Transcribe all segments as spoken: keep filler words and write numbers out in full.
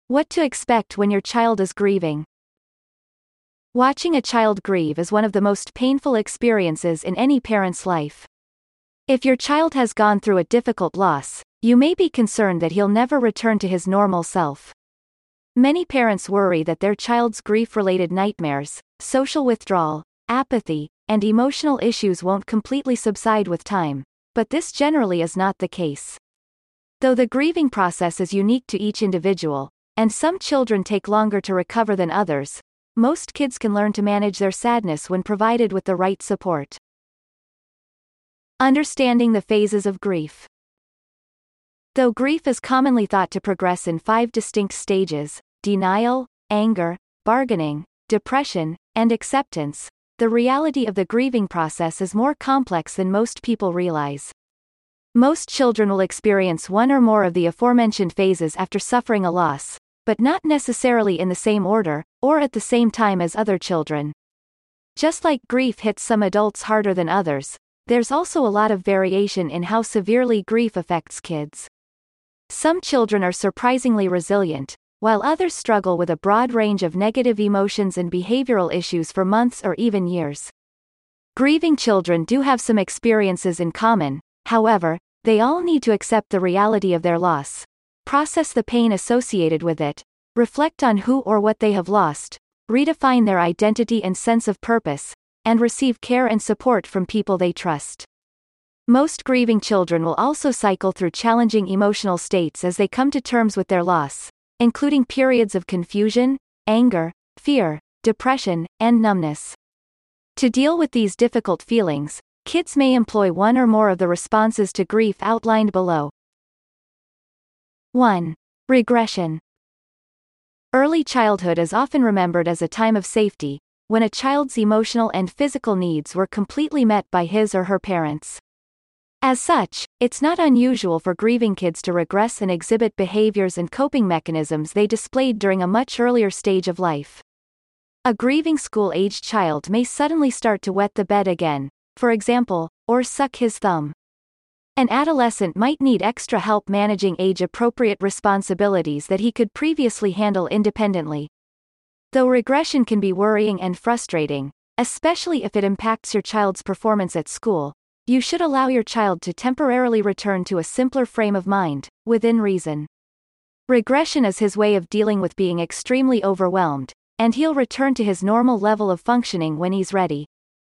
What to expect when your child is grieving. Watching a child grieve is one of the most painful experiences in any parent's life. If your child has gone through a difficult loss, you may be concerned that he'll never return to his normal self. Many parents worry that their child's grief-related nightmares, social withdrawal, apathy, and emotional issues won't completely subside with time, but this generally is not the case. Though the grieving process is unique to each individual, and some children take longer to recover than others, most kids can learn to manage their sadness when provided with the right support. Understanding the phases of grief. Though grief is commonly thought to progress in five distinct stages: denial, anger, bargaining, depression, and acceptance, the reality of the grieving process is more complex than most people realize. Most children will experience one or more of the aforementioned phases after suffering a loss, but not necessarily in the same order, or at the same time as other children. Just like grief hits some adults harder than others, there's also a lot of variation in how severely grief affects kids. Some children are surprisingly resilient, while others struggle with a broad range of negative emotions and behavioral issues for months or even years. Grieving children do have some experiences in common, however, they all need to accept the reality of their loss, process the pain associated with it, reflect on who or what they have lost, redefine their identity and sense of purpose, and receive care and support from people they trust. Most grieving children will also cycle through challenging emotional states as they come to terms with their loss, including periods of confusion, anger, fear, depression, and numbness. To deal with these difficult feelings, kids may employ one or more of the responses to grief outlined below. one. Regression. Early childhood is often remembered as a time of safety, when a child's emotional and physical needs were completely met by his or her parents. As such, it's not unusual for grieving kids to regress and exhibit behaviors and coping mechanisms they displayed during a much earlier stage of life. A grieving school-aged child may suddenly start to wet the bed again, for example, or suck his thumb. An adolescent might need extra help managing age-appropriate responsibilities that he could previously handle independently. Though regression can be worrying and frustrating, especially if it impacts your child's performance at school, you should allow your child to temporarily return to a simpler frame of mind, within reason. Regression is his way of dealing with being extremely overwhelmed, and he'll return to his normal level of functioning when he's ready.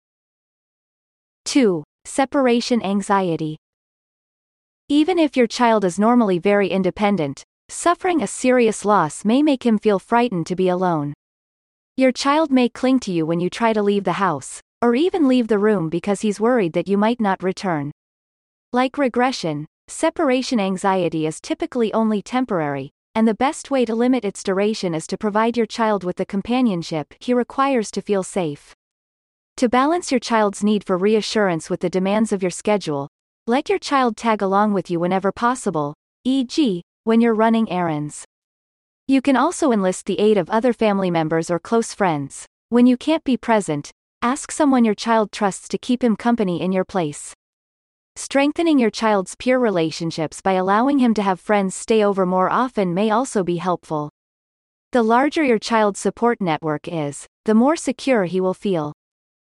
two. Separation anxiety. Even if your child is normally very independent, suffering a serious loss may make him feel frightened to be alone. Your child may cling to you when you try to leave the house, or even leave the room because he's worried that you might not return. Like regression, separation anxiety is typically only temporary, and the best way to limit its duration is to provide your child with the companionship he requires to feel safe. To balance your child's need for reassurance with the demands of your schedule, let your child tag along with you whenever possible, for example, when you're running errands. You can also enlist the aid of other family members or close friends. When you can't be present, ask someone your child trusts to keep him company in your place. Strengthening your child's peer relationships by allowing him to have friends stay over more often may also be helpful. The larger your child's support network is, the more secure he will feel.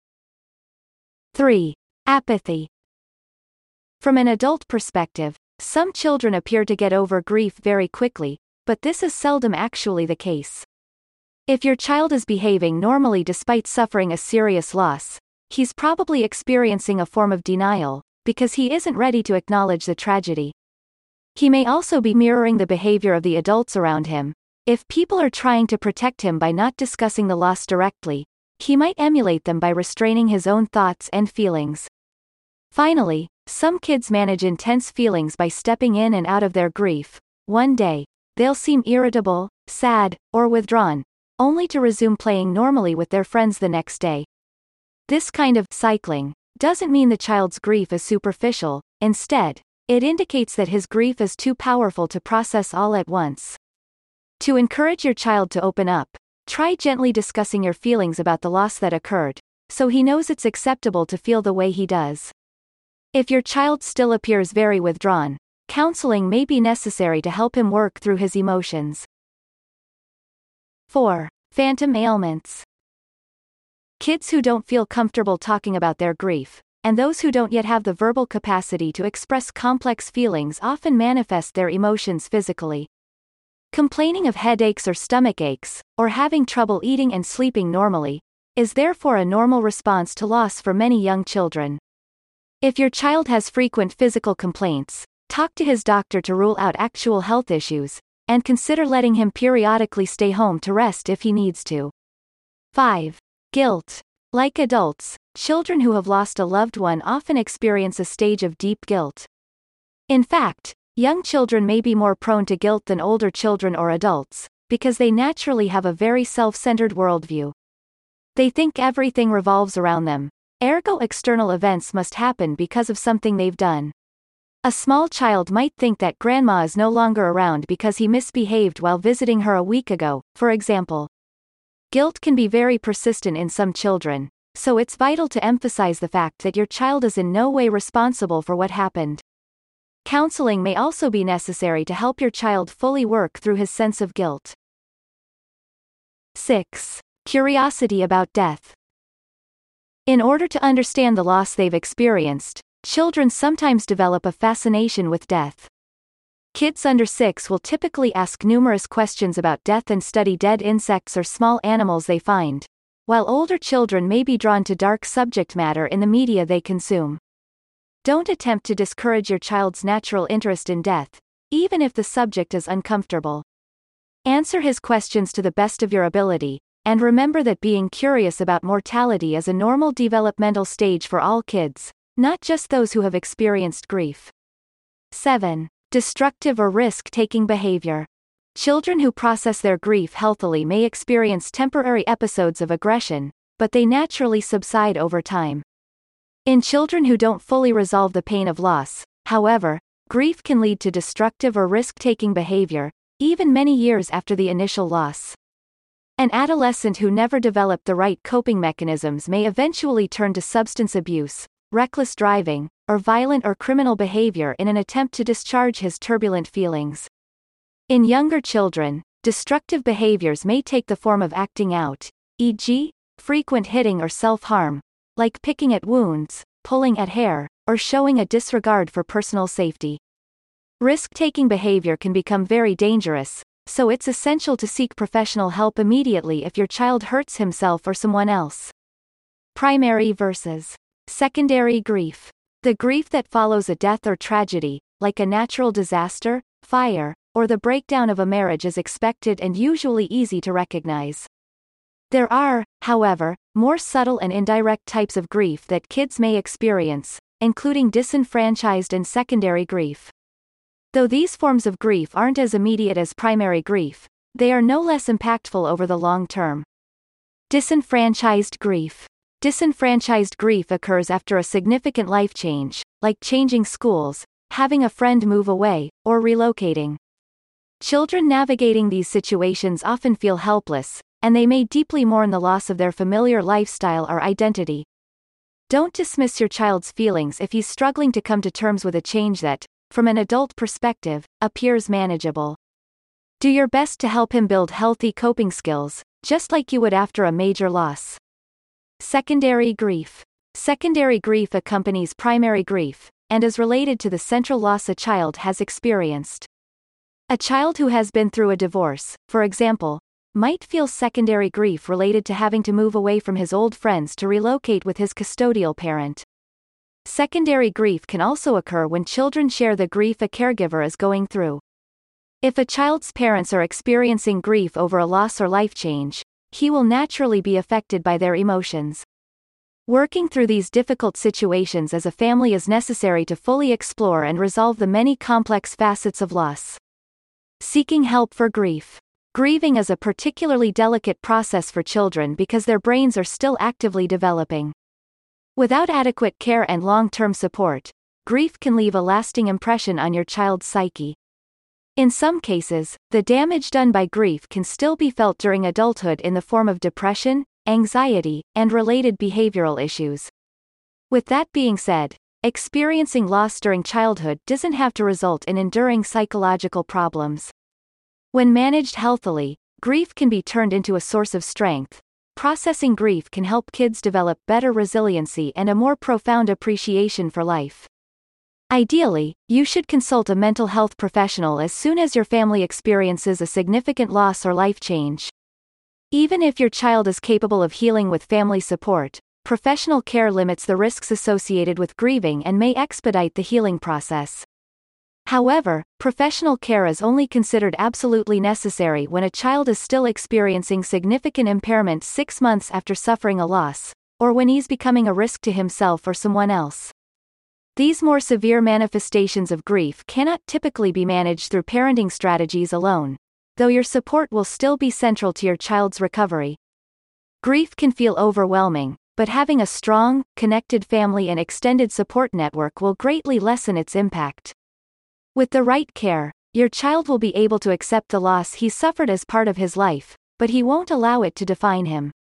three. Apathy. From an adult perspective, some children appear to get over grief very quickly, but this is seldom actually the case. If your child is behaving normally despite suffering a serious loss, he's probably experiencing a form of denial, because he isn't ready to acknowledge the tragedy. He may also be mirroring the behavior of the adults around him. If people are trying to protect him by not discussing the loss directly, he might emulate them by restraining his own thoughts and feelings. Finally, some kids manage intense feelings by stepping in and out of their grief. One day, they'll seem irritable, sad, or withdrawn, only to resume playing normally with their friends the next day. This kind of cycling doesn't mean the child's grief is superficial. Instead, it indicates that his grief is too powerful to process all at once. To encourage your child to open up, try gently discussing your feelings about the loss that occurred, so he knows it's acceptable to feel the way he does. If your child still appears very withdrawn, counseling may be necessary to help him work through his emotions. four. Phantom ailments. Kids who don't feel comfortable talking about their grief, and those who don't yet have the verbal capacity to express complex feelings often manifest their emotions physically. Complaining of headaches or stomach aches, or having trouble eating and sleeping normally, is therefore a normal response to loss for many young children. If your child has frequent physical complaints, talk to his doctor to rule out actual health issues, and consider letting him periodically stay home to rest if he needs to. five. Guilt. Like adults, children who have lost a loved one often experience a stage of deep guilt. In fact, young children may be more prone to guilt than older children or adults, because they naturally have a very self-centered worldview. They think everything revolves around them, ergo external events must happen because of something they've done. A small child might think that grandma is no longer around because he misbehaved while visiting her a week ago, for example. Guilt can be very persistent in some children, so it's vital to emphasize the fact that your child is in no way responsible for what happened. Counseling may also be necessary to help your child fully work through his sense of guilt. six. Curiosity about death. In order to understand the loss they've experienced, children sometimes develop a fascination with death. Kids under six will typically ask numerous questions about death and study dead insects or small animals they find, while older children may be drawn to dark subject matter in the media they consume. Don't attempt to discourage your child's natural interest in death, even if the subject is uncomfortable. Answer his questions to the best of your ability, and remember that being curious about mortality is a normal developmental stage for all kids, not just those who have experienced grief. seven. Destructive or risk-taking behavior. Children who process their grief healthily may experience temporary episodes of aggression, but they naturally subside over time. In children who don't fully resolve the pain of loss, however, grief can lead to destructive or risk-taking behavior, even many years after the initial loss. An adolescent who never developed the right coping mechanisms may eventually turn to substance abuse, reckless driving, or violent or criminal behavior in an attempt to discharge his turbulent feelings. In younger children, destructive behaviors may take the form of acting out, for example, frequent hitting or self-harm, like picking at wounds, pulling at hair, or showing a disregard for personal safety. Risk-taking behavior can become very dangerous, so it's essential to seek professional help immediately if your child hurts himself or someone else. Primary versus secondary grief. The grief that follows a death or tragedy, like a natural disaster, fire, or the breakdown of a marriage is expected and usually easy to recognize. There are, however, more subtle and indirect types of grief that kids may experience, including disenfranchised and secondary grief. Though these forms of grief aren't as immediate as primary grief, they are no less impactful over the long term. Disenfranchised grief. Disenfranchised grief occurs after a significant life change, like changing schools, having a friend move away, or relocating. Children navigating these situations often feel helpless, and they may deeply mourn the loss of their familiar lifestyle or identity. Don't dismiss your child's feelings if he's struggling to come to terms with a change that, from an adult perspective, appears manageable. Do your best to help him build healthy coping skills, just like you would after a major loss. Secondary grief. Secondary grief accompanies primary grief, and is related to the central loss a child has experienced. A child who has been through a divorce, for example, might feel secondary grief related to having to move away from his old friends to relocate with his custodial parent. Secondary grief can also occur when children share the grief a caregiver is going through. If a child's parents are experiencing grief over a loss or life change, he will naturally be affected by their emotions. Working through these difficult situations as a family is necessary to fully explore and resolve the many complex facets of loss. Seeking help for grief. Grieving is a particularly delicate process for children because their brains are still actively developing. Without adequate care and long-term support, grief can leave a lasting impression on your child's psyche. In some cases, the damage done by grief can still be felt during adulthood in the form of depression, anxiety, and related behavioral issues. With that being said, experiencing loss during childhood doesn't have to result in enduring psychological problems. When managed healthily, grief can be turned into a source of strength. Processing grief can help kids develop better resiliency and a more profound appreciation for life. Ideally, you should consult a mental health professional as soon as your family experiences a significant loss or life change. Even if your child is capable of healing with family support, professional care limits the risks associated with grieving and may expedite the healing process. However, professional care is only considered absolutely necessary when a child is still experiencing significant impairment six months after suffering a loss, or when he's becoming a risk to himself or someone else. These more severe manifestations of grief cannot typically be managed through parenting strategies alone, though your support will still be central to your child's recovery. Grief can feel overwhelming, but having a strong, connected family and extended support network will greatly lessen its impact. With the right care, your child will be able to accept the loss he suffered as part of his life, but he won't allow it to define him.